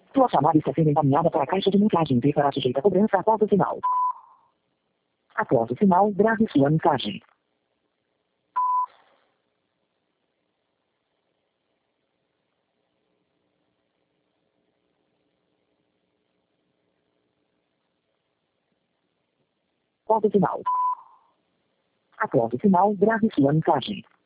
Sua chamada está sendo encaminhada para a caixa de mensagem e será sujeita a cobrança após o sinal. Após o sinal, grave sua mensagem. Após o sinal. Após o sinal, grave sua mensagem.